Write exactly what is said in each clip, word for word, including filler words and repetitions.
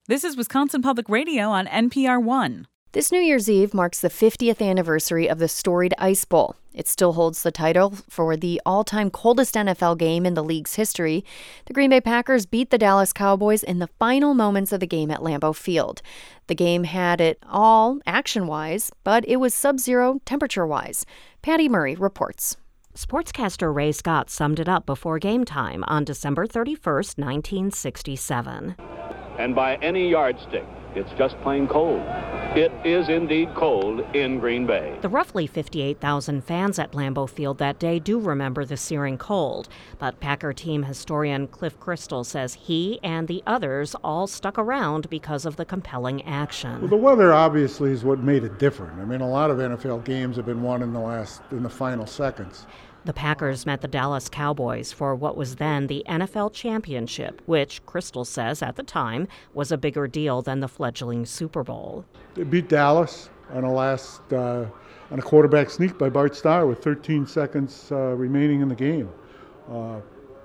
This is Wisconsin Public Radio on N P R One. This New Year's Eve marks the fiftieth anniversary of the storied Ice Bowl. It still holds the title for the all-time coldest N F L game in the league's history. The Green Bay Packers beat the Dallas Cowboys in the final moments of the game at Lambeau Field. The game had it all action-wise, but it was sub-zero temperature-wise. Patty Murray reports. Sportscaster Ray Scott summed it up before game time on December thirty-first, nineteen sixty-seven. And by any yardstick, it's just plain cold. It is indeed cold in Green Bay. The roughly fifty-eight thousand fans at Lambeau Field that day do remember the searing cold, but Packer team historian Cliff Christl says he and the others all stuck around because of the compelling action. Well, the weather obviously is what made it different. I mean, a lot of N F L games have been won in the last in the final seconds. The Packers met the Dallas Cowboys for what was then the N F L Championship, which Christl says at the time was a bigger deal than the fledgling Super Bowl. They beat Dallas on a last uh, on a quarterback sneak by Bart Starr with thirteen seconds uh, remaining in the game. Uh,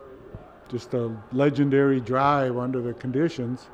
just a legendary drive under the conditions.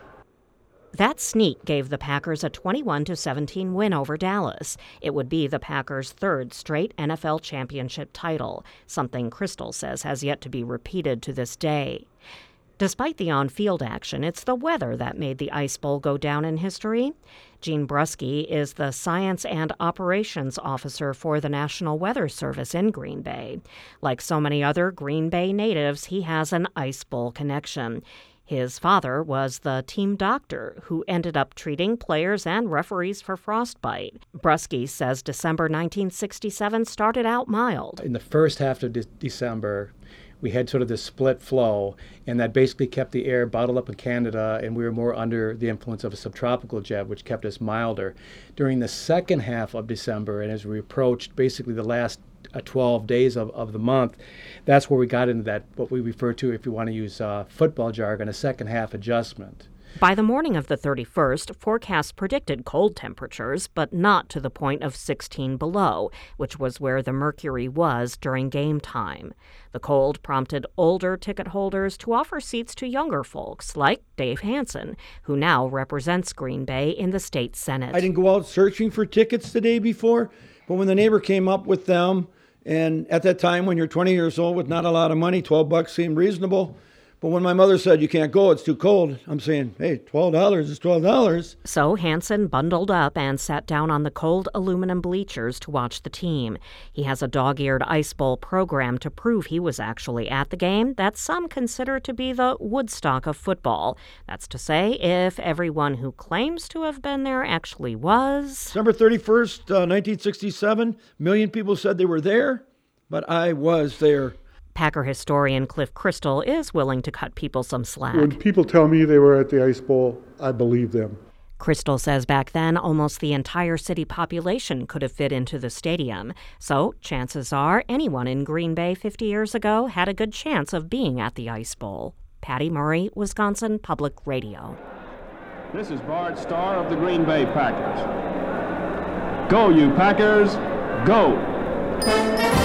That sneak gave the Packers a twenty-one to seventeen win over Dallas. It would be the Packers' third straight N F L championship title, something Christl says has yet to be repeated to this day. Despite the on-field action, it's the weather that made the Ice Bowl go down in history. Gene Brusky is the Science and Operations Officer for the National Weather Service in Green Bay. Like so many other Green Bay natives, he has an Ice Bowl connection. His father was the team doctor who ended up treating players and referees for frostbite. Brusky says December nineteen sixty-seven started out mild. In the first half of de- December, we had sort of this split flow, and that basically kept the air bottled up in Canada, and we were more under the influence of a subtropical jet, which kept us milder. During the second half of December, and as we approached basically the last uh, twelve days of, of the month, that's where we got into that, what we refer to, if you want to use uh, football jargon, a second half adjustment. By the morning of the thirty-first, forecasts predicted cold temperatures, but not to the point of sixteen below, which was where the mercury was during game time. The cold prompted older ticket holders to offer seats to younger folks, like Dave Hansen, who now represents Green Bay in the state Senate. I didn't go out searching for tickets the day before, but when the neighbor came up with them, and at that time when you're twenty years old with not a lot of money, twelve bucks seemed reasonable. But when my mother said, you can't go, it's too cold, I'm saying, hey, twelve dollars is twelve dollars. So Hansen bundled up and sat down on the cold aluminum bleachers to watch the team. He has a dog-eared Ice Bowl program to prove he was actually at the game that some consider to be the Woodstock of football. That's to say, if everyone who claims to have been there actually was. December thirty-first, uh, nineteen sixty-seven, a million people said they were there, but I was there. Packer historian Cliff Christl is willing to cut people some slack. When people tell me they were at the Ice Bowl, I believe them. Christl says back then almost the entire city population could have fit into the stadium. So chances are anyone in Green Bay fifty years ago had a good chance of being at the Ice Bowl. Patty Murray, Wisconsin Public Radio. This is Bart Starr of the Green Bay Packers. Go, you Packers, go!